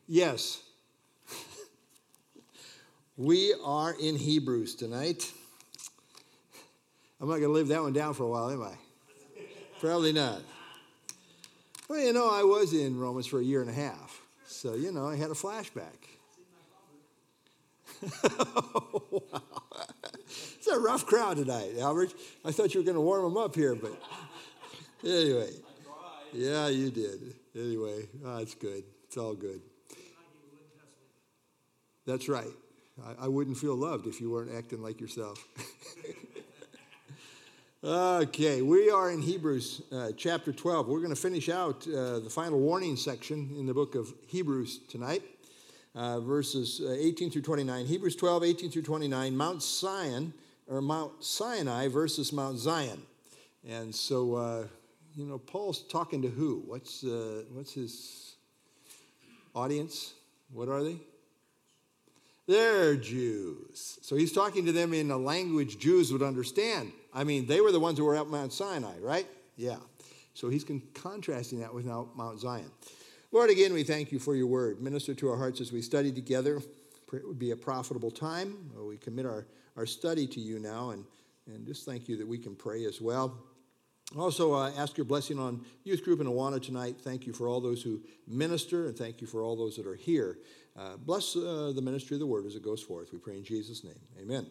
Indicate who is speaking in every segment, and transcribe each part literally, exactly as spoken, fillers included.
Speaker 1: Yes. We are in Hebrews tonight. I'm not going to live that one down for a while, am I? Probably not. Well, you know, I was in Romans for a year and a half. So, you know, I had a flashback. Wow. It's a rough crowd tonight, Albert. I thought you were going to warm them up here, but anyway. Yeah, you did. Anyway, oh, it's good. It's all good. That's right. I, I wouldn't feel loved if you weren't acting like yourself. Okay, we are in Hebrews uh, chapter twelve. We're going to finish out uh, the final warning section in the book of Hebrews tonight, uh, verses uh, eighteen through twenty-nine. Hebrews twelve, eighteen through twenty-nine, Mount Zion, or Mount Sinai versus Mount Zion. And so, uh, you know, Paul's talking to who? What's, uh, what's his audience? What are they? They're Jews. So he's talking to them in a language Jews would understand. I mean, they were the ones who were at Mount Sinai, right? Yeah. So he's con- contrasting that with now Mount Zion. Lord, again, we thank you for your word. Minister to our hearts as we study together. Pray it would be a profitable time. We commit our, our study to you now, and, and just thank you that we can pray as well. Also, uh, ask your blessing on youth group in Awana tonight. Thank you for all those who minister, and thank you for all those that are here. Uh, bless uh, the ministry of the word as it goes forth. We pray in Jesus' name. Amen.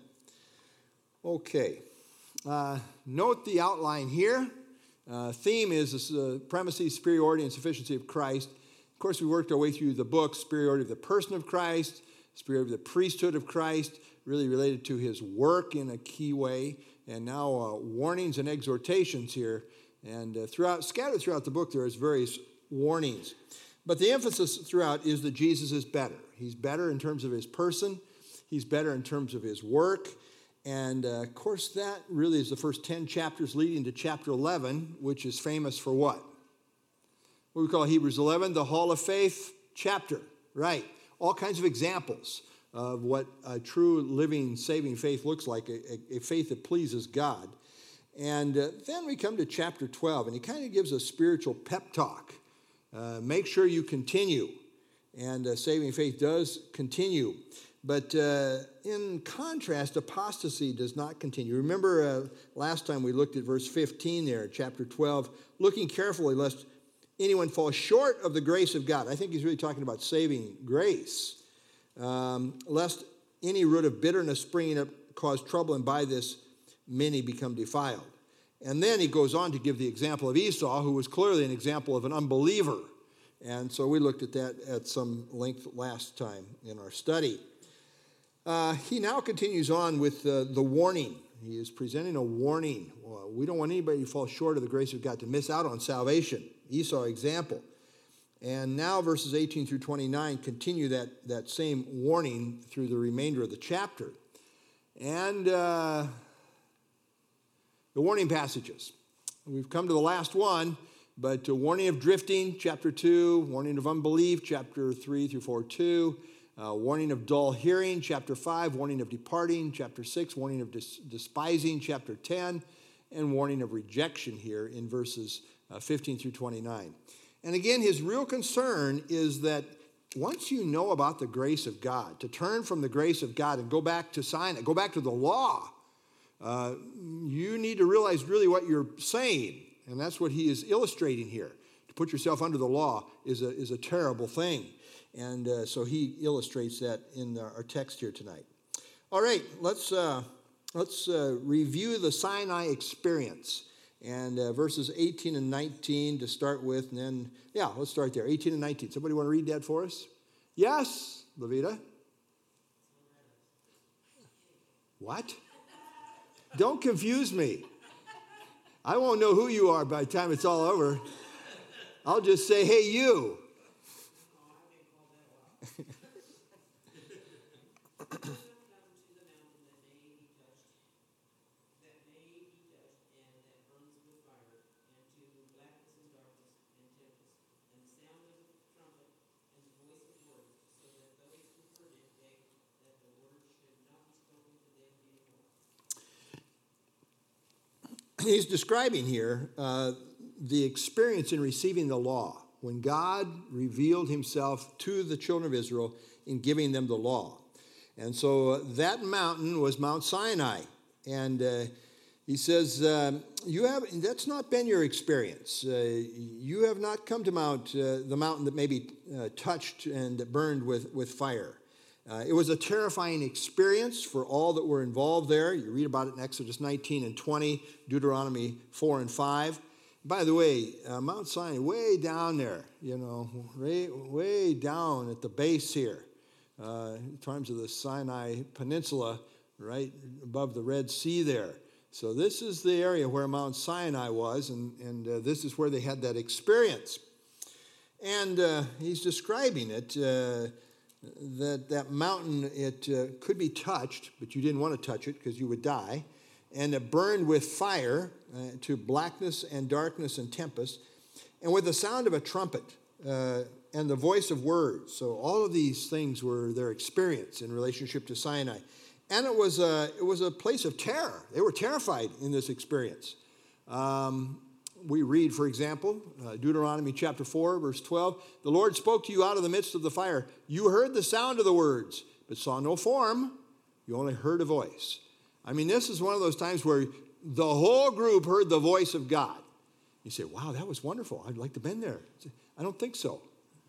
Speaker 1: Okay. Uh, note the outline here. Uh, theme is the supremacy, superiority, and sufficiency of Christ. Of course, we worked our way through the book, superiority of the person of Christ, superiority of the priesthood of Christ, really related to his work in a key way. And now uh, warnings and exhortations here. And uh, throughout, scattered throughout the book, there is various warnings. But the emphasis throughout is that Jesus is better. He's better in terms of his person. He's better in terms of his work. And, uh, of course, that really is the first ten chapters leading to chapter eleven, which is famous for what? What we call Hebrews eleven, the Hall of Faith chapter. Right. All kinds of examples of what a true, living, saving faith looks like, a, a faith that pleases God. And uh, then we come to chapter twelve, and he kind of gives a spiritual pep talk. Uh, make sure you continue. And uh, saving faith does continue. But uh, in contrast, apostasy does not continue. Remember uh, last time we looked at verse fifteen there, chapter twelve, looking carefully lest anyone fall short of the grace of God. I think he's really talking about saving grace. Um, lest any root of bitterness springing up cause trouble, and by this many become defiled. And then he goes on to give the example of Esau, who was clearly an example of an unbeliever. And so we looked at that at some length last time in our study. Uh, he now continues on with uh, the warning. He is presenting a warning. Well, we don't want anybody to fall short of the grace of God, to miss out on salvation. Esau example. And now verses eighteen through twenty-nine continue that, that same warning through the remainder of the chapter. And uh, the warning passages. We've come to the last one, but a warning of drifting, chapter two, warning of unbelief, chapter three through four, two, uh, warning of dull hearing, chapter five, warning of departing, chapter six, warning of dis- despising, chapter ten, and warning of rejection here in verses uh, fifteen through twenty-nine. And again, his real concern is that once you know about the grace of God, to turn from the grace of God and go back to Sinai, go back to the law, uh, you need to realize really what you're saying. And that's what he is illustrating here. To put yourself under the law is a, is a terrible thing. And uh, so he illustrates that in the, our text here tonight. All right, let's, uh, let's uh, review the Sinai experience. And uh, verses eighteen and nineteen to start with, and then, yeah, let's start there, eighteen and nineteen. Somebody want to read that for us? Yes, Levita? What? Don't confuse me. I won't know who you are by the time it's all over. I'll just say, hey, you. He's describing here uh, the experience in receiving the law. when God revealed himself to the children of Israel in giving them the law. And so uh, that mountain was Mount Sinai. And uh, he says, uh, you have, that's not been your experience. Uh, you have not come to Mount, uh, the mountain that may be uh, touched and burned with, with fire. Uh, it was a terrifying experience for all that were involved there. You read about it in Exodus nineteen and twenty, Deuteronomy four and five. By the way, uh, Mount Sinai, way down there, you know, way, way down at the base here, uh, in terms of the Sinai Peninsula, right above the Red Sea there. So this is the area where Mount Sinai was, and, and uh, this is where they had that experience. And uh, he's describing it, uh, that that mountain, it uh, could be touched, but you didn't want to touch it because you would die, and it burned with fire uh, to blackness and darkness and tempest, and with the sound of a trumpet uh, and the voice of words. So all of these things were their experience in relationship to Sinai. And it was a, it was a place of terror. They were terrified in this experience. Um, we read, for example, uh, Deuteronomy chapter four, verse twelve, the Lord spoke to you out of the midst of the fire. You heard the sound of the words, but saw no form. You only heard a voice. I mean, this is one of those times where the whole group heard the voice of God. You say, wow, that was wonderful. I'd like to have been there. I don't think so.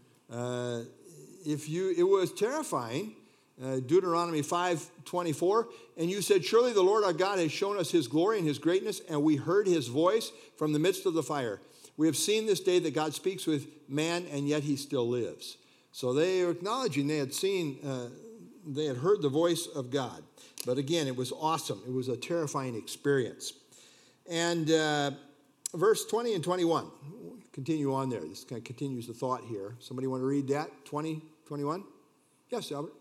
Speaker 1: Uh, if you, it was terrifying. Uh, Deuteronomy five twenty-four, and you said, surely the Lord our God has shown us his glory and his greatness, and we heard his voice from the midst of the fire. We have seen this day that God speaks with man, and yet he still lives. So they are acknowledging they had seen, uh, they had heard the voice of God. But again, it was awesome. It was a terrifying experience. And uh, verse twenty and twenty-one, continue on there. This kind of continues the thought here. Somebody want to read that? twenty, twenty-one? Yes, Albert.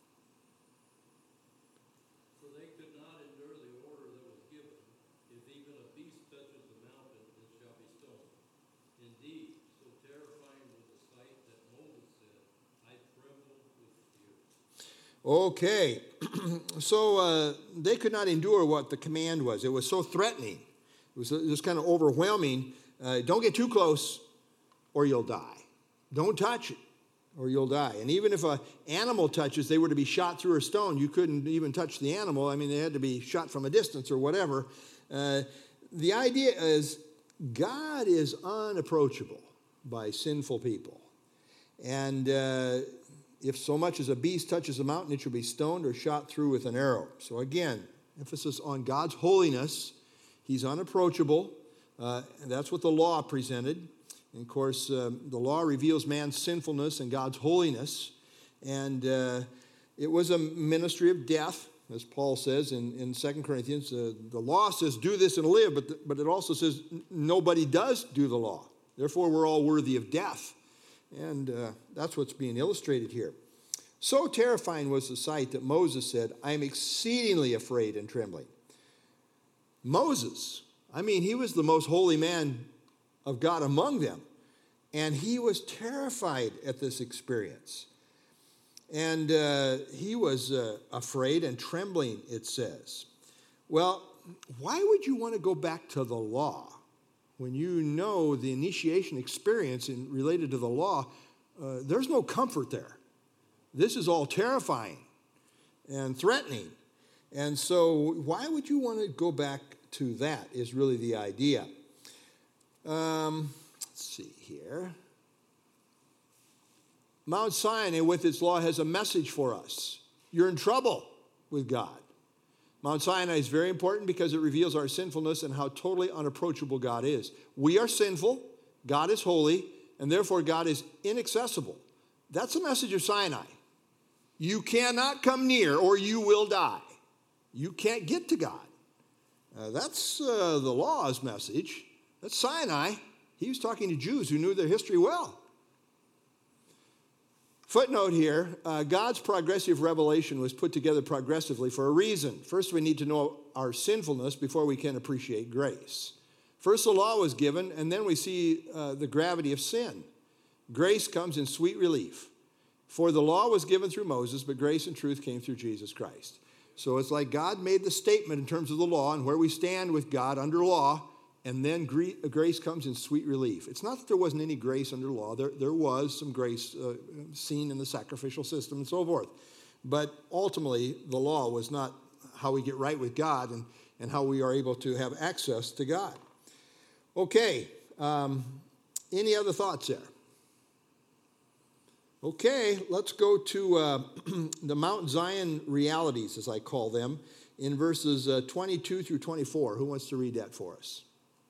Speaker 1: Okay, so uh, they could not endure what the command was. It was so threatening. It was just kind of overwhelming. Uh, don't get too close or you'll die. Don't touch it or you'll die. And even if an animal touches, they were to be shot through a stone. You couldn't even touch the animal. I mean, they had to be shot from a distance or whatever. Uh, the idea is God is unapproachable by sinful people. And uh, if so much as a beast touches a mountain, it shall be stoned or shot through with an arrow. So again, emphasis on God's holiness. He's unapproachable. Uh, and that's what the law presented. And of course, uh, the law reveals man's sinfulness and God's holiness. And uh, it was a ministry of death, as Paul says in, in Second Corinthians. Uh, the law says, do this and live, but, the, but it also says nobody does do the law. Therefore, we're all worthy of death. And uh, that's what's being illustrated here. So terrifying was the sight that Moses said, I am exceedingly afraid and trembling. Moses, I mean, he was the most holy man of God among them. And he was terrified at this experience. And uh, he was uh, afraid and trembling, it says. Well, why would you want to go back to the law? When you know the initiation experience in, related to the law, uh, there's no comfort there. This is all terrifying and threatening. And so why would you want to go back to that is really the idea. Um, let's see here. Mount Sinai with its law has a message for us. You're in trouble with God. Mount Sinai is very important because it reveals our sinfulness and how totally unapproachable God is. We are sinful, God is holy, and therefore God is inaccessible. That's the message of Sinai. You cannot come near or you will die. You can't get to God. Uh, that's uh, the law's message. That's Sinai. He was talking to Jews who knew their history well. Footnote here, uh, God's progressive revelation was put together progressively for a reason. First, we need to know our sinfulness before we can appreciate grace. First, the law was given, and then we see uh, the gravity of sin. Grace comes in sweet relief. For the law was given through Moses, but grace and truth came through Jesus Christ. So it's like God made the statement in terms of the law and where we stand with God under law, and then grace comes in sweet relief. It's not that there wasn't any grace under law. There, there was some grace uh, seen in the sacrificial system and so forth. But ultimately, the law was not how we get right with God and, and how we are able to have access to God. Okay, um, any other thoughts there? Okay, let's go to uh, the Mount Zion realities, as I call them, in verses uh, twenty-two through twenty-four. Who wants to read that for us?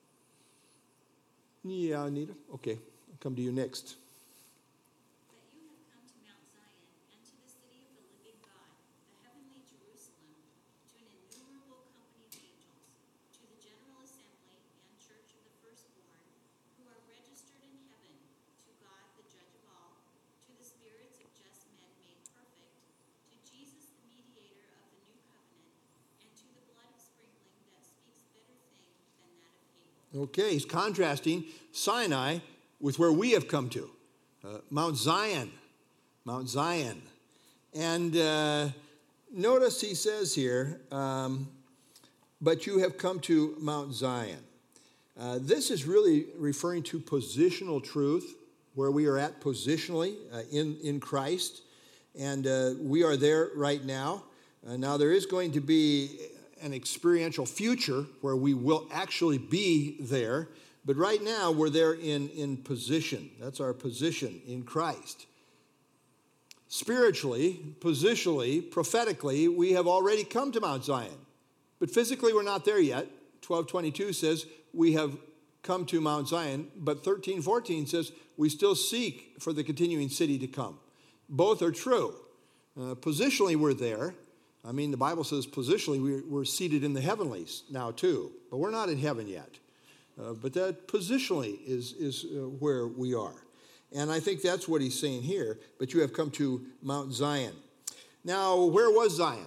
Speaker 1: Yeah, Anita. Okay, I'll come to you next.
Speaker 2: That you have come to Mount Zion and to the city of the living God, the heavenly Jerusalem, to an innumerable company of angels, to the general assembly and church of the firstborn, who are registered in heaven, to God the judge of all, to the spirits of just men made perfect, to Jesus the mediator of the new covenant, and to the blood of sprinkling that speaks better thing than that of Abel.
Speaker 1: Okay, he's contrasting Sinai with where we have come to, uh, Mount Zion, Mount Zion. And uh, notice he says here, um, but you have come to Mount Zion. Uh, this is really referring to positional truth, where we are at positionally uh, in, in Christ. And uh, we are there right now. Uh, now, there is going to be an experiential future where we will actually be there. But right now, we're there in, in position. That's our position in Christ. Spiritually, positionally, prophetically, we have already come to Mount Zion. But physically, we're not there yet. twelve twenty-two says we have come to Mount Zion, but thirteen fourteen says we still seek for the continuing city to come. Both are true. Uh, positionally, we're there. I mean, the Bible says positionally we're, we're seated in the heavenlies now too, but we're not in heaven yet. Uh, but that positionally is, is uh, where we are. And I think that's what he's saying here, but you have come to Mount Zion. Now, where was Zion?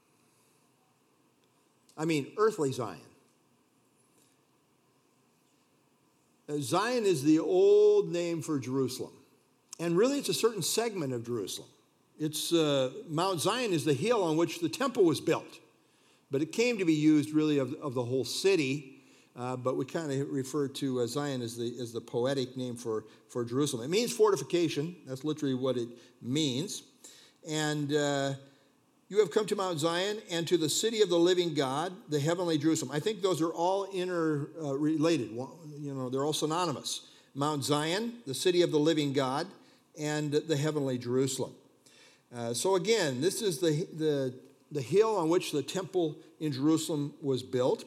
Speaker 1: I mean, earthly Zion. Uh, Zion is the old name for Jerusalem. And really, it's a certain segment of Jerusalem. It's uh, Mount Zion is the hill on which the temple was built. But it came to be used really of, of the whole city. Uh, but we kind of refer to uh, Zion as the, as the poetic name for, for Jerusalem. It means fortification. That's literally what it means. And uh, you have come to Mount Zion and to the city of the living God, the heavenly Jerusalem. I think those are all interrelated. You know, they're all synonymous. Mount Zion, the city of the living God, and the heavenly Jerusalem. Uh, so again, this is the, the, the hill on which the temple in Jerusalem was built.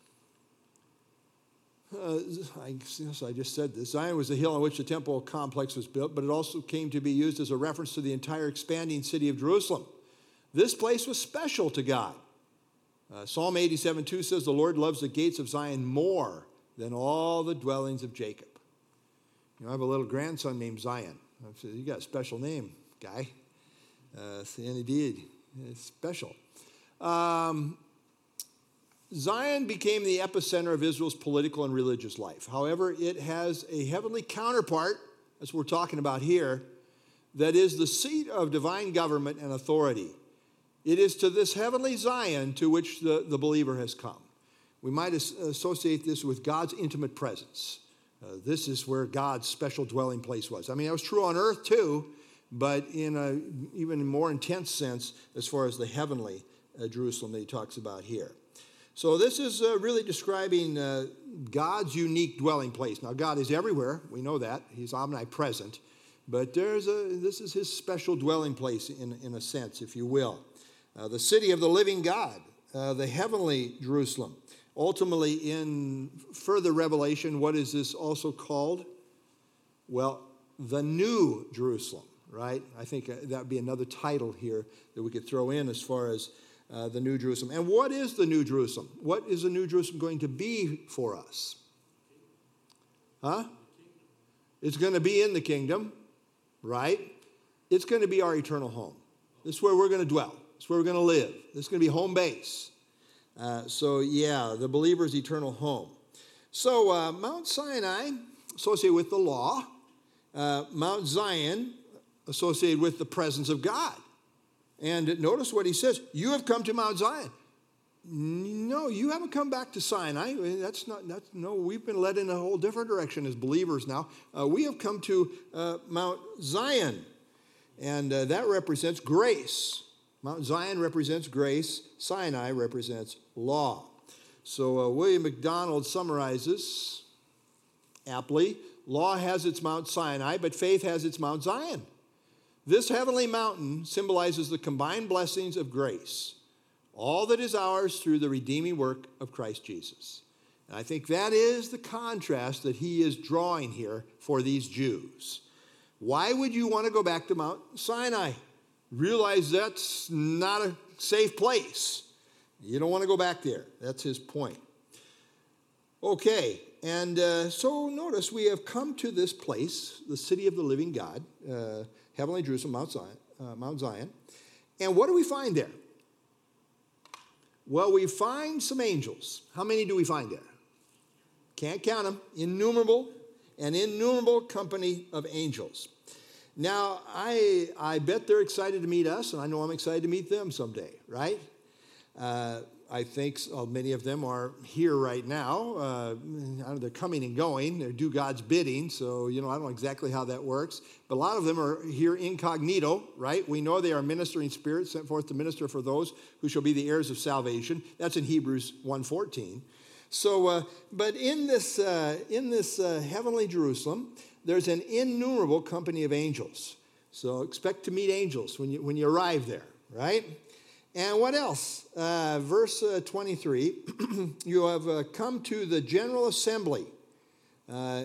Speaker 1: Uh, I guess I just said this. Zion was the hill on which the temple complex was built, but it also came to be used as a reference to the entire expanding city of Jerusalem. This place was special to God. Uh, Psalm eighty-seven two says, the Lord loves the gates of Zion more than all the dwellings of Jacob. You know, I have a little grandson named Zion. I said, you got a special name, guy. Uh, and indeed, it's special. Um, Zion became the epicenter of Israel's political and religious life. However, it has a heavenly counterpart, as we're talking about here, that is the seat of divine government and authority. It is to this heavenly Zion to which the, the believer has come. We might as- associate this with God's intimate presence. Uh, this is where God's special dwelling place was. I mean, that was true on earth too, but in an even more intense sense as far as the heavenly uh, Jerusalem that he talks about here. So this is uh, really describing uh, God's unique dwelling place. Now, God is everywhere. We know that. He's omnipresent. But there's a, this is his special dwelling place in, in a sense, if you will. Uh, the city of the living God, uh, the heavenly Jerusalem. Ultimately, in further revelation, what is this also called? Well, the new Jerusalem, right? I think that would be another title here that we could throw in as far as uh, the new Jerusalem. And what is the new Jerusalem? What is the new Jerusalem going to be for us? Huh? It's going to be in the kingdom, right? It's going to be our eternal home. This is where we're going to dwell. This is where we're going to live. This is going to be home base. Uh, so, yeah, the believer's eternal home. So, uh, Mount Sinai, associated with the law. Uh, Mount Zion, associated with the presence of God. And notice what he says. You have come to Mount Zion. No, you haven't come back to Sinai. That's not, that's, no, we've been led in a whole different direction as believers now. Uh, we have come to uh, Mount Zion, and uh, that represents grace. Mount Zion represents grace. Sinai represents law. So uh, William MacDonald summarizes aptly, law has its Mount Sinai, but faith has its Mount Zion. This heavenly mountain symbolizes the combined blessings of grace, all that is ours through the redeeming work of Christ Jesus. And I think that is the contrast that he is drawing here for these Jews. Why would you want to go back to Mount Sinai? Realize that's not a safe place. You don't want to go back there. That's his point. Okay, and uh, so notice we have come to this place, the city of the living God, uh, heavenly Jerusalem, Mount Zion, uh, Mount Zion. And what do we find there? Well, we find some angels. How many do we find there? Can't count them. Innumerable, an innumerable company of angels. Now, I, I bet they're excited to meet us, and I know I'm excited to meet them someday, right? Uh, I think uh, many of them are here right now. Uh, they're coming and going. They do God's bidding, so, you know, I don't know exactly how that works. But a lot of them are here incognito, right? We know they are ministering spirits sent forth to minister for those who shall be the heirs of salvation. That's in Hebrews one fourteen. So, uh, but in this, uh, in this uh, heavenly Jerusalem, there's an innumerable company of angels. So expect to meet angels when you, when you arrive there, right? And what else? Uh, verse uh, twenty-three, you have uh, come to the general assembly. Uh,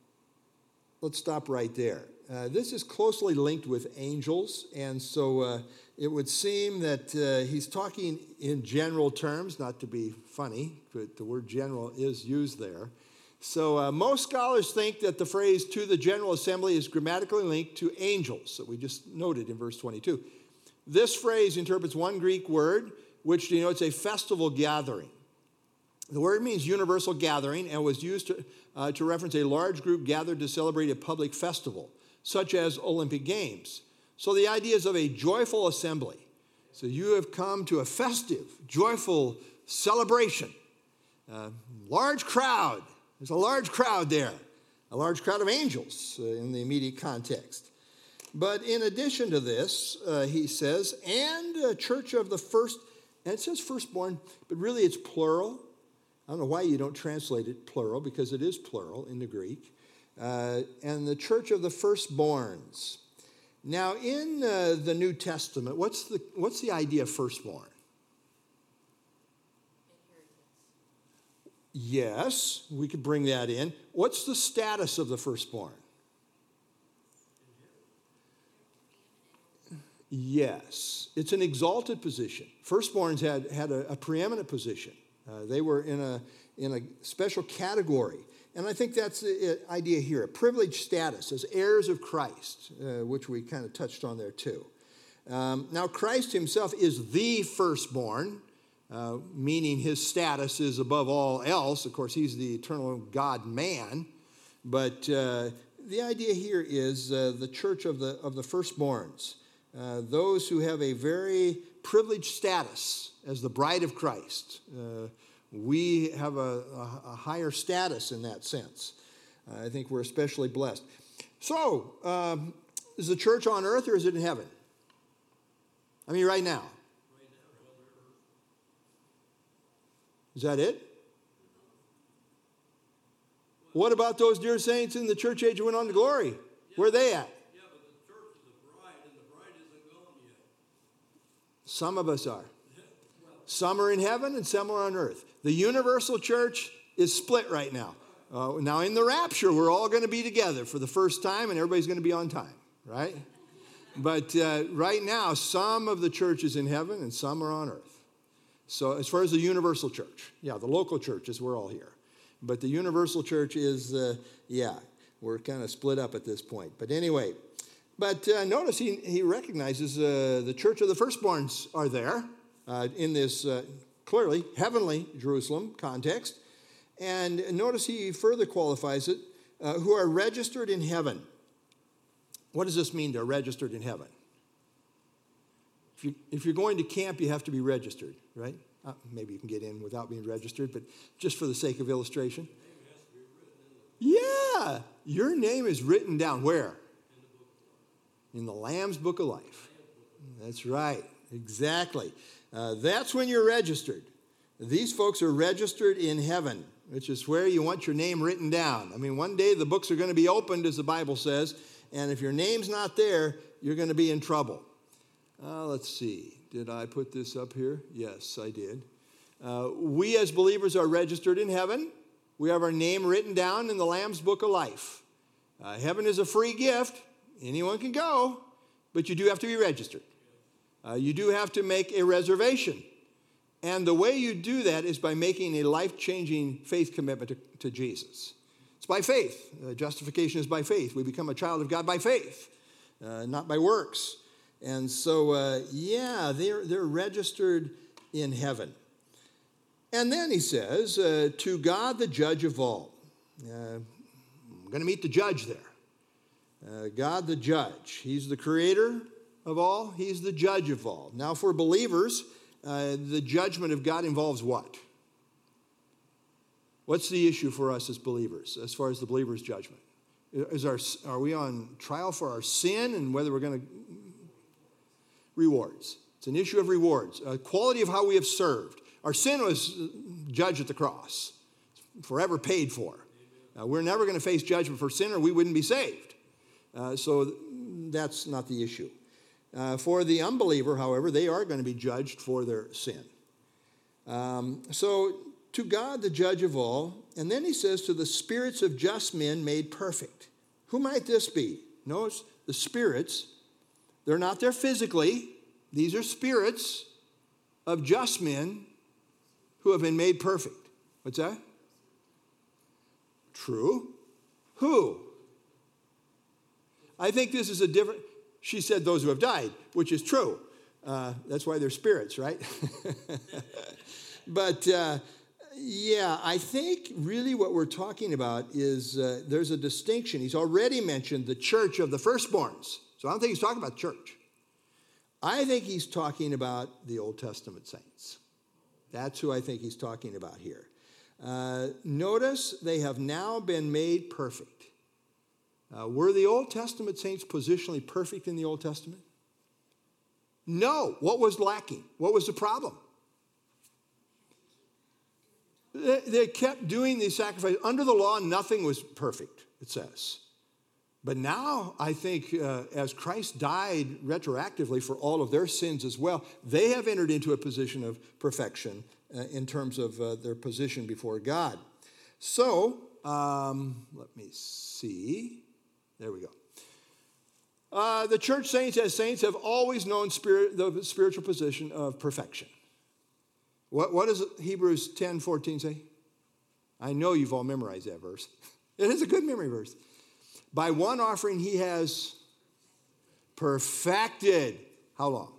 Speaker 1: let's stop right there. Uh, this is closely linked with angels, and so uh, it would seem that uh, he's talking in general terms, not to be funny, but the word general is used there. So uh, most scholars think that the phrase to the general assembly is grammatically linked to angels that we just noted in verse twenty-two. This phrase interprets one Greek word, which denotes a festival gathering. The word means universal gathering and was used to, uh, to reference a large group gathered to celebrate a public festival, such as Olympic Games. So the idea is of a joyful assembly. So you have come to a festive, joyful celebration. Uh, large crowd. There's a large crowd there. A large crowd of angels uh, in the immediate context. But in addition to this, uh, he says, and a church of the first, and it says firstborn, but really it's plural. I don't know why you don't translate it plural, because it is plural in the Greek. Uh, and the church of the firstborns. Now, in uh, the New Testament, what's the, what's the idea of firstborn? Yes, we could bring that in. What's the status of the firstborn? Yes, it's an exalted position. Firstborns had, had a, a preeminent position. Uh, they were in a, in a special category. And I think that's the idea here, a privileged status as heirs of Christ, uh, which we kind of touched on there too. Um, now, Christ himself is the firstborn, uh, meaning his status is above all else. Of course, he's the eternal God-man. But uh, the idea here is uh, the church of the, of the firstborns. Uh, those who have a very privileged status as the bride of Christ. Uh, we have a, a, a higher status in that sense. Uh, I think we're especially blessed. So, um, is the church on earth or is it in heaven? I mean, right now. Is that it? What about those dear saints in the church age who went on to glory? Where are they at? Some of us are. Some are in heaven and some are on earth. The universal church is split right now. Uh, now in the rapture, we're all going to be together for the first time and everybody's going to be on time, right? But uh, right now, some of the church is in heaven and some are on earth. So as far as the universal church, yeah, the local churches, we're all here. But the universal church is, uh, yeah, we're kind of split up at this point. But anyway, But uh, notice he, he recognizes uh, the church of the firstborns are there uh, in this uh, clearly heavenly Jerusalem context. And notice he further qualifies it, uh, who are registered in heaven. What does this mean, they're registered in heaven? If, you, if you're going to camp, you have to be registered, right? Uh, maybe you can get in without being registered, but just for the sake of illustration. Yeah, your name is written down where? In the Lamb's Book of Life. That's right, exactly. Uh, that's when you're registered. These folks are registered in heaven, which is where you want your name written down. I mean, one day the books are going to be opened, as the Bible says, and if your name's not there, you're going to be in trouble. Uh, let's see. Did I put this up here? Yes, I did. Uh, we as believers are registered in heaven. We have our name written down in the Lamb's Book of Life. Uh, heaven is a free gift. Anyone can go, but you do have to be registered. Uh, you do have to make a reservation. And the way you do that is by making a life-changing faith commitment to, to Jesus. It's by faith. Uh, justification is by faith. We become a child of God by faith, uh, not by works. And so, uh, yeah, they're, they're registered in heaven. And then he says, uh, to God, the judge of all. Uh, I'm going to meet the judge there. Uh, God, the judge. He's the creator of all. He's the judge of all. Now, for believers, uh, the judgment of God involves what? What's the issue for us as believers, as far as the believer's judgment? Is our, are we on trial for our sin and whether we're going to... Rewards. It's an issue of rewards. Uh, quality of how we have served. Our sin was judged at the cross. Forever paid for. Uh, we're never going to face judgment for sin or we wouldn't be saved. Uh, so that's not the issue. Uh, for the unbeliever, however, they are going to be judged for their sin. Um, so to God, the judge of all. And then he says, to the spirits of just men made perfect. Who might this be? Notice the spirits. They're not there physically. These are spirits of just men who have been made perfect. What's that? True. Who? I think this is a different... She said those who have died, which is true. Uh, that's why they're spirits, right? But, uh, yeah, I think really what we're talking about is uh, there's a distinction. He's already mentioned the church of the firstborns. So I don't think he's talking about church. I think he's talking about the Old Testament saints. That's who I think he's talking about here. Uh, notice they have now been made perfect. Uh, were the Old Testament saints positionally perfect in the Old Testament? No. What was lacking? What was the problem? They, they kept doing these sacrifices. Under the law, nothing was perfect, it says. But now, I think, uh, as Christ died retroactively for all of their sins as well, they have entered into a position of perfection uh, in terms of uh, their position before God. So, um, let me see. There we go. Uh, the church saints as saints have always known spirit, the spiritual position of perfection. What, what does Hebrews ten fourteen say? I know you've all memorized that verse. It is a good memory verse. By one offering he has perfected. How long?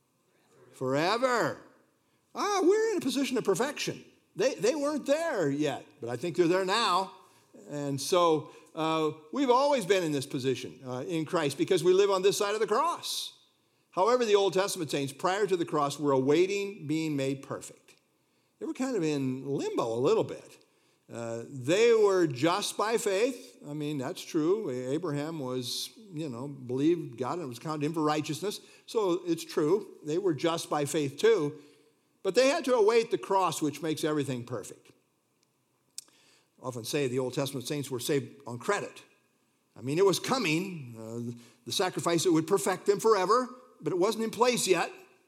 Speaker 1: Forever. Ah, we're in a position of perfection. They, they weren't there yet, but I think they're there now. And so uh, we've always been in this position uh, in Christ because we live on this side of the cross. However, the Old Testament saints prior to the cross were awaiting being made perfect. They were kind of in limbo a little bit. Uh, they were just by faith. I mean, that's true. Abraham was, you know, believed God and it was counted him for righteousness. So it's true. They were just by faith too. But they had to await the cross, which makes everything perfect. I often say the Old Testament saints were saved on credit. I mean, it was coming, uh, the sacrifice that would perfect them forever, but it wasn't in place yet.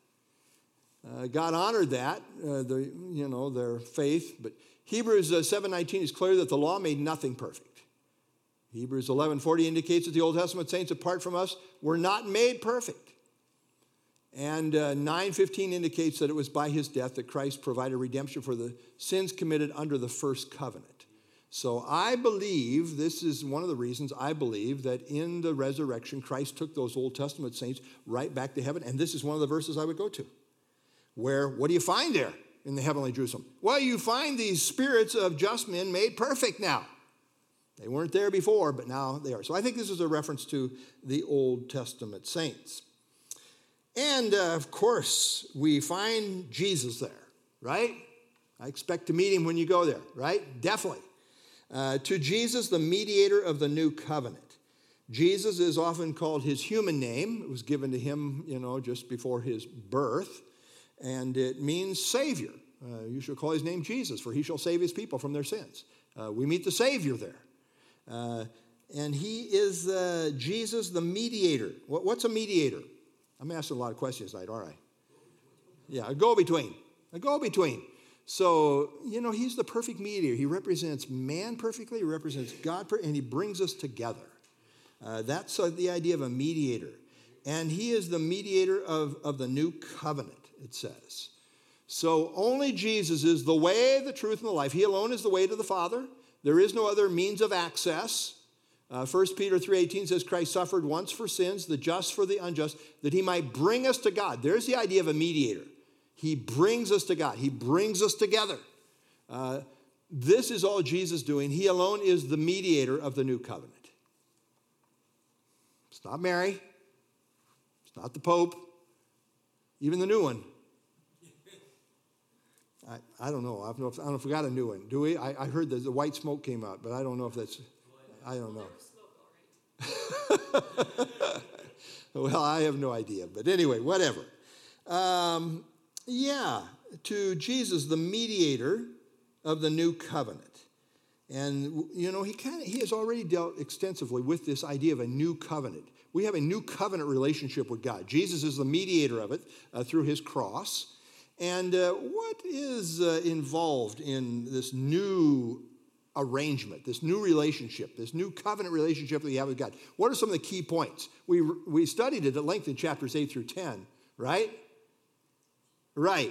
Speaker 1: Uh, God honored that, uh, the, you know, their faith. But Hebrews uh, seven nineteen is clear that the law made nothing perfect. Hebrews eleven forty indicates that the Old Testament saints, apart from us, were not made perfect. And uh, nine fifteen indicates that it was by his death that Christ provided redemption for the sins committed under the first covenant. So I believe, this is one of the reasons I believe that in the resurrection, Christ took those Old Testament saints right back to heaven. And this is one of the verses I would go to. Where, what do you find there in the heavenly Jerusalem? Well, you find these spirits of just men made perfect now. They weren't there before, but now they are. So I think this is a reference to the Old Testament saints. And, uh, of course, we find Jesus there, right? I expect to meet him when you go there, right? Definitely. Uh, to Jesus, the mediator of the new covenant. Jesus is often called his human name. It was given to him, you know, just before his birth, and it means Savior. Uh, you shall call his name Jesus, for he shall save his people from their sins. Uh, we meet the Savior there. Uh, and he is uh, Jesus, the mediator. What, what's a mediator? I'm asking a lot of questions tonight, aren't I? Yeah, a go-between. A go-between. So, you know, he's the perfect mediator. He represents man perfectly, he represents God, per- and he brings us together. Uh, that's uh, the idea of a mediator. And he is the mediator of, of the new covenant, it says. So only Jesus is the way, the truth, and the life. He alone is the way to the Father. There is no other means of access. Uh, First Peter three eighteen says, Christ suffered once for sins, the just for the unjust, that he might bring us to God. There's the idea of a mediator. He brings us to God. He brings us together. Uh, this is all Jesus doing. He alone is the mediator of the new covenant. It's not Mary. It's not the Pope. Even the new one. I, I don't know. I don't know, if, I don't know if we got a new one. Do we? I, I heard that the white smoke came out, but I don't know if that's... I don't know. Well, I have no idea. But anyway, whatever. Um, yeah, to Jesus, the mediator of the new covenant. And, you know, he kind of he has already dealt extensively with this idea of a new covenant. We have a new covenant relationship with God. Jesus is the mediator of it uh, through his cross. And uh, what is uh, involved in this new arrangement, this new relationship, this new covenant relationship that we have with God? What are some of the key points? We, we studied it at length in chapters eight through ten, right? Right.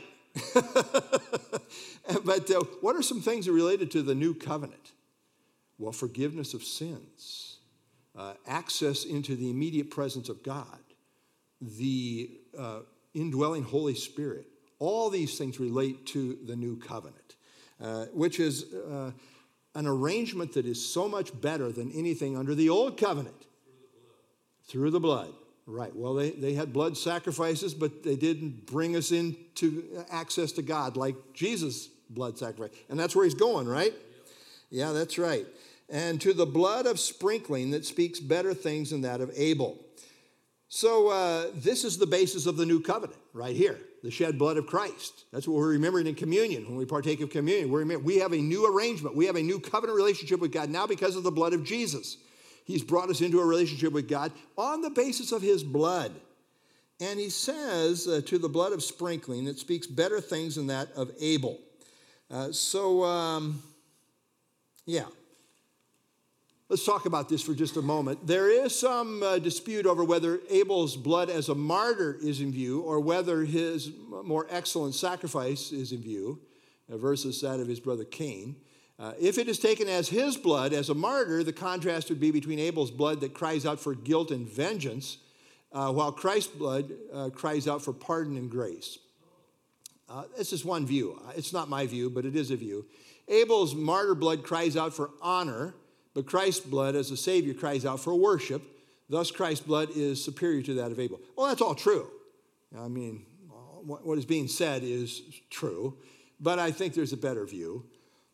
Speaker 1: But uh, what are some things that are related to the new covenant? Well, forgiveness of sins, uh, access into the immediate presence of God, the uh, indwelling Holy Spirit. All these things relate to the new covenant, uh, which is uh, an arrangement that is so much better than anything under the old covenant. Through the blood. Right. Well, they, they had blood sacrifices, but they didn't bring us into access to God like Jesus' blood sacrifice. And that's where he's going, right? Yeah, that's right. And to the blood of sprinkling that speaks better things than that of Abel. So uh, this is the basis of the new covenant right here, the shed blood of Christ. That's what we're remembering in communion. When we partake of communion, we're, we have a new arrangement. We have a new covenant relationship with God now because of the blood of Jesus. He's brought us into a relationship with God on the basis of his blood. And he says uh, to the blood of sprinkling that speaks better things than that of Abel. Uh, so, um, yeah. Let's talk about this for just a moment. There is some uh, dispute over whether Abel's blood as a martyr is in view or whether his more excellent sacrifice is in view uh, versus that of his brother Cain. Uh, if it is taken as his blood, as a martyr, the contrast would be between Abel's blood that cries out for guilt and vengeance, uh, while Christ's blood uh, cries out for pardon and grace. Uh, this is one view. It's not my view, but it is a view. Abel's martyr blood cries out for honor, but Christ's blood as a Savior cries out for worship. Thus, Christ's blood is superior to that of Abel. Well, that's all true. I mean, what is being said is true, but I think there's a better view.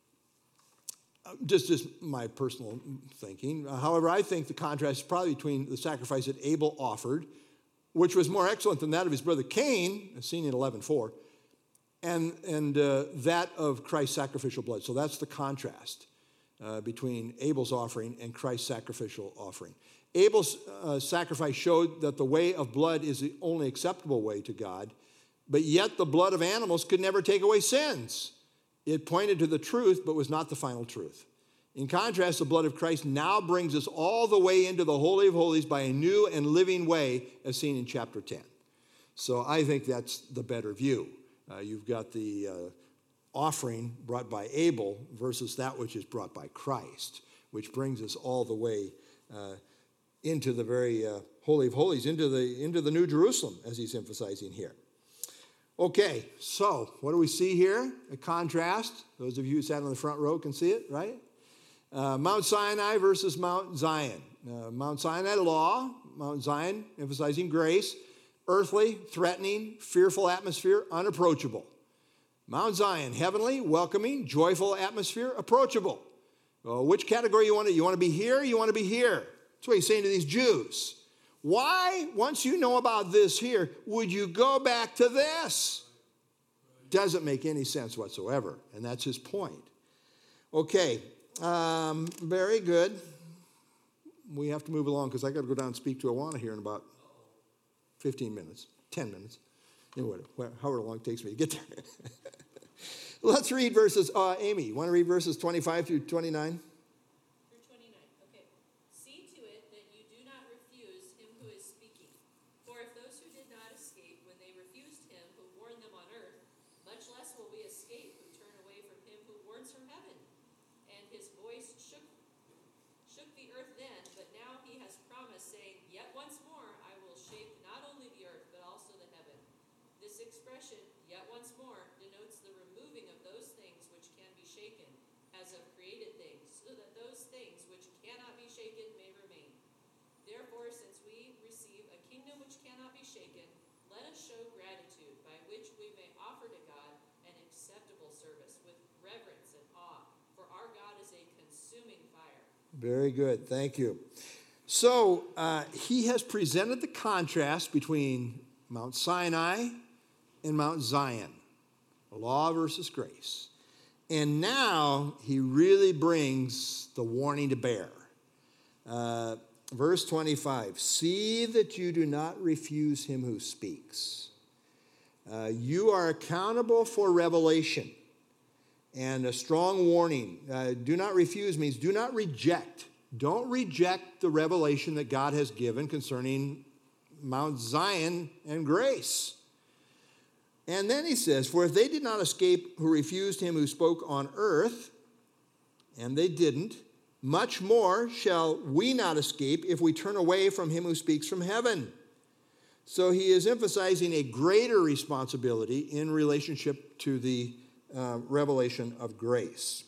Speaker 1: Just, just my personal thinking. Uh, however, I think the contrast is probably between the sacrifice that Abel offered, which was more excellent than that of his brother Cain, as seen in eleven four, and, and uh, that of Christ's sacrificial blood. So that's the contrast uh, between Abel's offering and Christ's sacrificial offering. Abel's uh, sacrifice showed that the way of blood is the only acceptable way to God, but yet the blood of animals could never take away sins. It pointed to the truth, but was not the final truth. In contrast, the blood of Christ now brings us all the way into the Holy of Holies by a new and living way, as seen in chapter ten. So I think that's the better view. Uh, you've got the uh, offering brought by Abel versus that which is brought by Christ, which brings us all the way uh, into the very uh, Holy of Holies, into the, into the New Jerusalem, as he's emphasizing here. Okay, so what do we see here? A contrast. Those of you who sat on the front row can see it, right? Uh, Mount Sinai versus Mount Zion. Uh, Mount Sinai, law. Mount Zion, emphasizing grace. Earthly, threatening, fearful atmosphere, unapproachable. Mount Zion, heavenly, welcoming, joyful atmosphere, approachable. Well, which category you want to? You want to be here? You want to be here? That's what he's saying to these Jews. Why, once you know about this here, would you go back to this? Doesn't make any sense whatsoever, and that's his point. Okay, um, very good. We have to move along because I got to go down and speak to Awana here in about fifteen minutes, ten minutes, you know, what, however long it takes me to get there. Let's read verses. Uh, Amy, you want to read verses twenty-five through twenty-nine?
Speaker 3: Through twenty-nine, okay. See to it that you do not refuse him who is speaking. For if those who did not escape when they refused him who warned them on earth, much less will we escape who turn away from him who warns from heaven. And his voice shook, shook the earth then, but now he has promised, saying, Yet once more I will shake not only the earth, but also the heaven. This expression, yet once more, denotes the removing of those things which can be shaken, as of created things, so that those things which cannot be shaken may remain. Therefore, since we receive a kingdom which cannot be shaken, let us show gratitude, by which we may offer to God an acceptable service with reverence and awe, for our God is a consuming fire.
Speaker 1: Very good. Thank you. So uh, he has presented the contrast between Mount Sinai and Mount Zion, law versus grace. And now he really brings the warning to bear. Uh, verse twenty-five, see that you do not refuse him who speaks. Uh, you are accountable for revelation. And a strong warning, uh, do not refuse means do not reject. Don't reject the revelation that God has given concerning Mount Zion and grace. And then he says, for if they did not escape who refused him who spoke on earth, and they didn't, much more shall we not escape if we turn away from him who speaks from heaven. So he is emphasizing a greater responsibility in relationship to the uh, revelation of grace.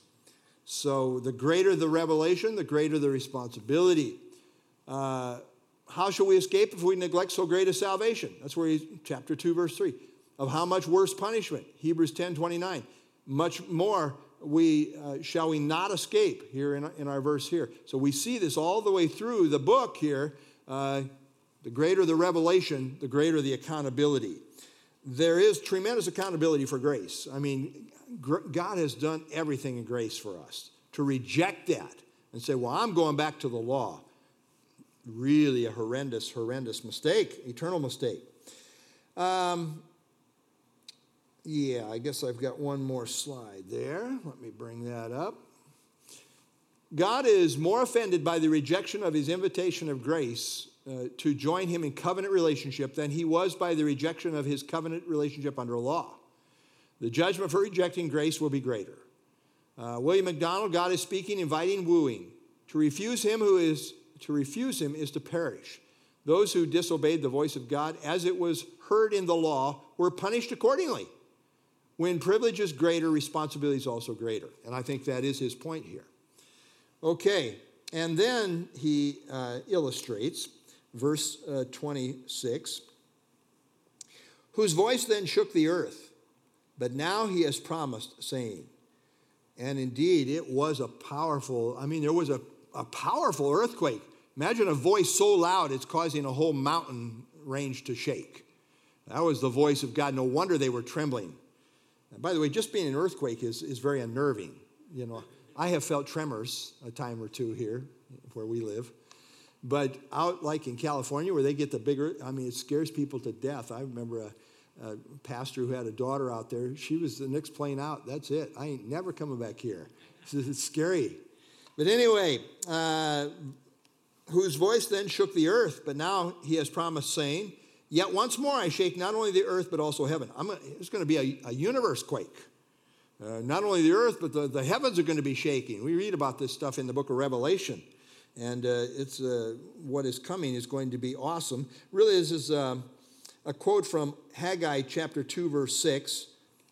Speaker 1: So the greater the revelation, the greater the responsibility. Uh, how shall we escape if we neglect so great a salvation? That's where he's, chapter two, verse three. Of how much worse punishment? Hebrews ten twenty-nine. Much more we uh, shall we not escape here in, in our verse here. So we see this all the way through the book here. Uh, the greater the revelation, the greater the accountability. There is tremendous accountability for grace. I mean, gr- God has done everything in grace for us. To reject that and say, well, I'm going back to the law. Really a horrendous, horrendous mistake, eternal mistake. Um, yeah, I guess I've got one more slide there. Let me bring that up. God is more offended by the rejection of his invitation of grace uh, to join him in covenant relationship than he was by the rejection of his covenant relationship under law. The judgment for rejecting grace will be greater. Uh, William MacDonald, God is speaking, inviting, wooing. To refuse him who is to refuse him is to perish. Those who disobeyed the voice of God as it was heard in the law were punished accordingly. When privilege is greater, responsibility is also greater. And I think that is his point here. Okay, and then he uh, illustrates verse uh, twenty-six. Whose voice then shook the earth, but now he has promised, saying, and indeed it was a powerful, I mean, there was a, a powerful earthquake. Imagine a voice so loud it's causing a whole mountain range to shake. That was the voice of God. No wonder they were trembling. And by the way, just being an earthquake is, is very unnerving. You know, I have felt tremors a time or two here where we live. But out like in California where they get the bigger, I mean, it scares people to death. I remember a, a pastor who had a daughter out there. She was the next plane out. That's it. I ain't never coming back here. It's, it's scary. But anyway, uh, whose voice then shook the earth, but now he has promised, saying, yet once more I shake not only the earth, but also heaven. I'm gonna, it's going to be a, a universe quake. Uh, not only the earth, but the, the heavens are going to be shaking. We read about this stuff in the book of Revelation. And uh, it's uh, what is coming is going to be awesome. Really, this is uh, a quote from Haggai chapter two, verse six.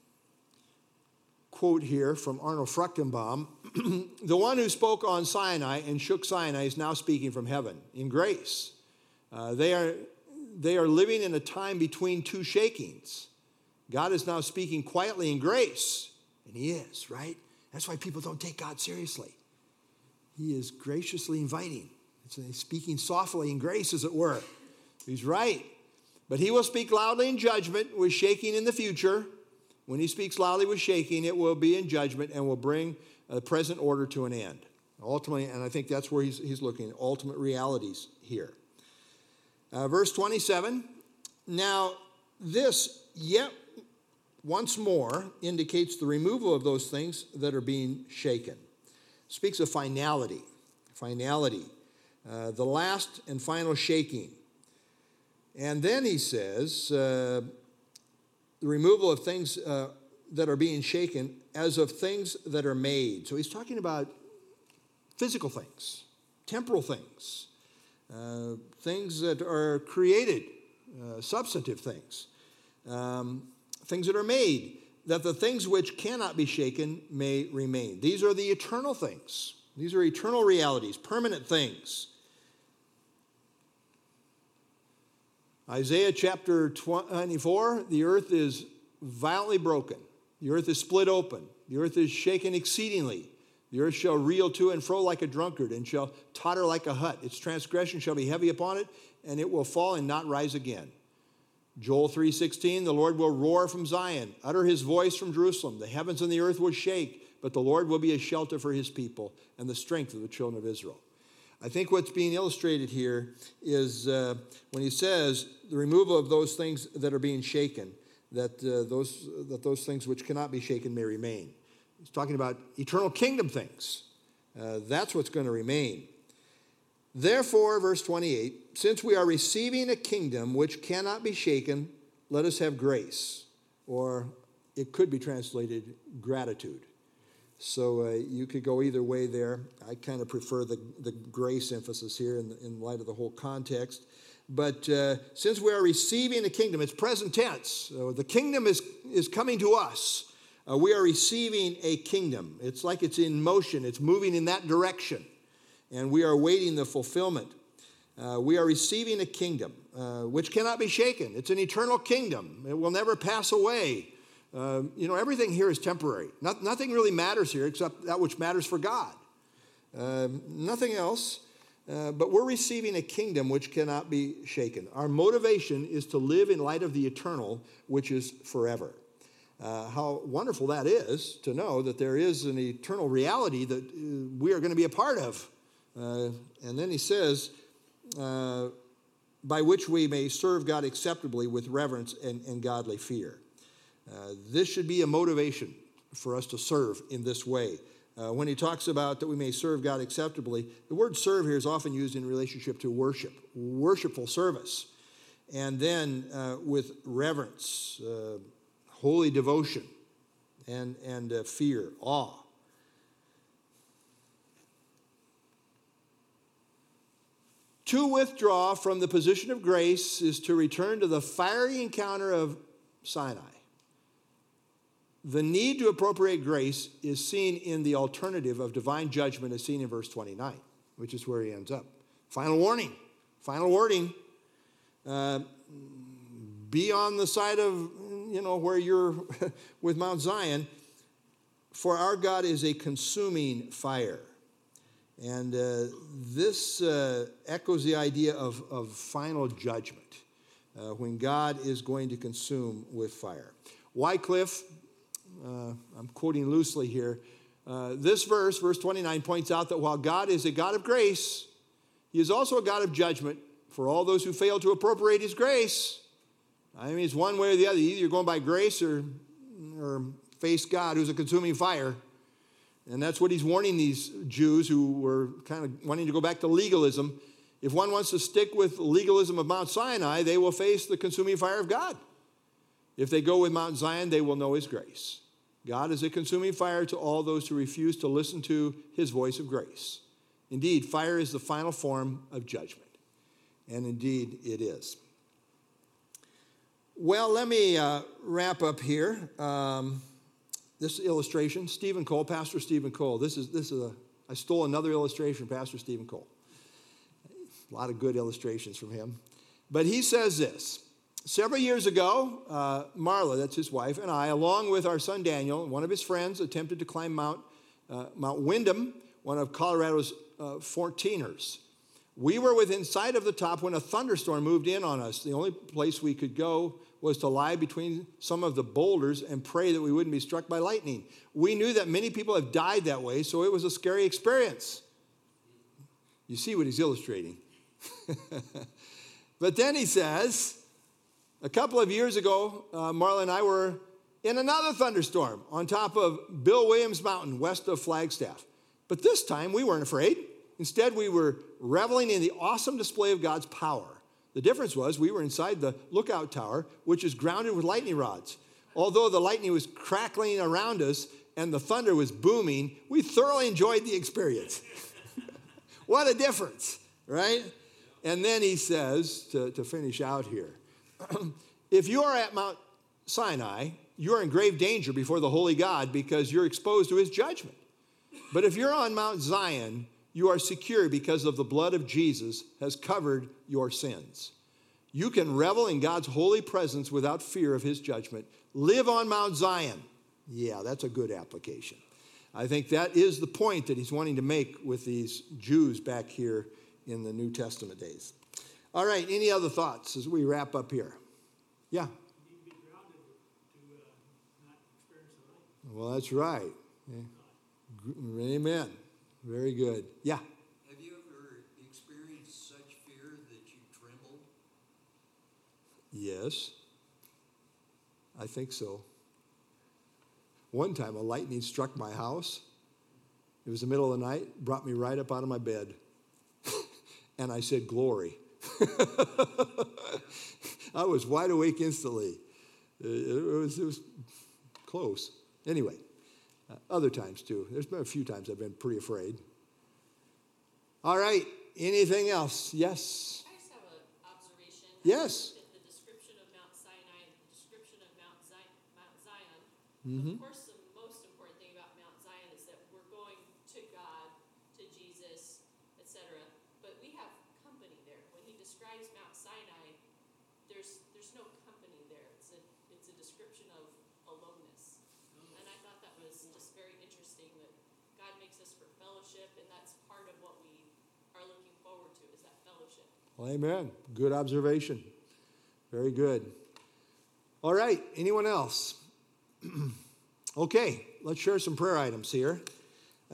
Speaker 1: Quote here from Arnold Fruchtenbaum. The one who spoke on Sinai and shook Sinai is now speaking from heaven in grace. Uh, they are, they are living in a time between two shakings. God is now speaking quietly in grace. And he is, right? That's why people don't take God seriously. He is graciously inviting. It's speaking softly in grace, as it were. He's right. But he will speak loudly in judgment with shaking in the future. When he speaks loudly with shaking, it will be in judgment and will bring the present order to an end. Ultimately, and I think that's where he's, he's looking at ultimate realities here. Uh, verse twenty-seven, now this yet once more indicates the removal of those things that are being shaken. Speaks of finality, finality, uh, the last and final shaking. And then he says, uh, the removal of things uh, that are being shaken as of things that are made. So he's talking about physical things, temporal things, uh, things that are created, uh, substantive things, um, things that are made, that the things which cannot be shaken may remain. These are the eternal things. These are eternal realities, permanent things. Isaiah chapter twenty-four, the earth is violently broken. The earth is split open. The earth is shaken exceedingly. The earth shall reel to and fro like a drunkard, and shall totter like a hut. Its transgression shall be heavy upon it, and it will fall and not rise again. Joel three sixteen, the Lord will roar from Zion, utter his voice from Jerusalem. The heavens and the earth will shake, but the Lord will be a shelter for his people and the strength of the children of Israel. I think what's being illustrated here is uh, when he says the removal of those things that are being shaken, that, uh, those, that those things which cannot be shaken may remain. He's talking about eternal kingdom things. Uh, that's what's going to remain. Therefore, verse twenty-eight, since we are receiving a kingdom which cannot be shaken, let us have grace. Or it could be translated gratitude. So uh, you could go either way there. I kind of prefer the, the grace emphasis here in, in light of the whole context. But uh, since we are receiving a kingdom, it's present tense. So the kingdom is, is coming to us. Uh, we are receiving a kingdom. It's like it's in motion. It's moving in that direction. And we are awaiting the fulfillment. Uh, we are receiving a kingdom uh, which cannot be shaken. It's an eternal kingdom. It will never pass away. Uh, you know, everything here is temporary. Not, nothing really matters here except that which matters for God. Uh, nothing else. Uh, but we're receiving a kingdom which cannot be shaken. Our motivation is to live in light of the eternal, which is forever. Uh, how wonderful that is to know that there is an eternal reality that uh, we are going to be a part of. Uh, and then he says, uh, by which we may serve God acceptably with reverence and, and godly fear. Uh, this should be a motivation for us to serve in this way. Uh, when he talks about that we may serve God acceptably, the word serve here is often used in relationship to worship, worshipful service. And then uh, with reverence, uh, holy devotion, and, and uh, fear, awe. To withdraw from the position of grace is to return to the fiery encounter of Sinai. The need to appropriate grace is seen in the alternative of divine judgment as seen in verse twenty-nine, which is where he ends up. Final warning, final wording. Uh, be on the side of, you know, where you're with Mount Zion, for our God is a consuming fire. And uh, this uh, echoes the idea of, of final judgment, uh, when God is going to consume with fire. Wycliffe, uh, I'm quoting loosely here, uh, this verse, verse twenty-nine, points out that while God is a God of grace, he is also a God of judgment for all those who fail to appropriate his grace. I mean, it's one way or the other. Either you're going by grace or, or face God, who's a consuming fire. And that's what he's warning these Jews who were kind of wanting to go back to legalism. If one wants to stick with legalism of Mount Sinai, they will face the consuming fire of God. If they go with Mount Zion, they will know his grace. God is a consuming fire to all those who refuse to listen to his voice of grace. Indeed, fire is the final form of judgment. And indeed, it is. Well, let me uh, wrap up here. Um, this illustration, Stephen Cole, Pastor Stephen Cole. This is, this is a, I stole another illustration from Pastor Stephen Cole. A lot of good illustrations from him. But he says this, several years ago, uh, Marla, that's his wife, and I, along with our son Daniel and one of his friends, attempted to climb Mount, uh, Mount Wyndham, one of Colorado's uh, fourteeners. We were within sight of the top when a thunderstorm moved in on us. The only place we could go was to lie between some of the boulders and pray that we wouldn't be struck by lightning. We knew that many people have died that way, so it was a scary experience. You see what he's illustrating. But then he says, a couple of years ago, uh, Marla and I were in another thunderstorm on top of Bill Williams Mountain, west of Flagstaff. But this time, we weren't afraid. Instead, we were reveling in the awesome display of God's power. The difference was we were inside the lookout tower, which is grounded with lightning rods. Although the lightning was crackling around us and the thunder was booming, we thoroughly enjoyed the experience. What a difference, right? And then he says, to, to finish out here, if you are at Mount Sinai, you're in grave danger before the holy God because you're exposed to his judgment. But if you're on Mount Zion, you are secure because of the blood of Jesus has covered your sins. You can revel in God's holy presence without fear of his judgment. Live on Mount Zion. Yeah, that's a good application. I think that is the point that he's wanting to make with these Jews back here in the New Testament days. All right, any other thoughts as we wrap up here? Yeah?
Speaker 4: You need to be grounded to uh, not experience the light.
Speaker 1: Well, that's right. Yeah. Amen. Very good. Yeah?
Speaker 5: Have you ever experienced such fear that you trembled?
Speaker 1: Yes. I think so. One time a lightning struck my house. It was the middle of the night, brought me right up out of my bed. And I said, glory. I was wide awake instantly. It was, it was close. Anyway, uh, other times too. There's been a few times I've been pretty afraid. All right, anything else? Yes?
Speaker 3: I just have an observation.
Speaker 1: Yes.
Speaker 3: I looked at the description of Mount Sinai and the description of Mount Zion. Mount Zion.
Speaker 1: Mm-hmm.
Speaker 3: Of course, the most important thing about Mount Zion is that we're going to God, to Jesus, et cetera. But we have company there. When he describes Mount Sinai, there's there's no company there. It's a it's a description of aloneness. And I thought that was just very interesting that God makes us for fellowship, and that's part of what we are looking forward to is that fellowship.
Speaker 1: Well, amen. Good observation. Very good. All right, anyone else? Okay, let's share some prayer items here.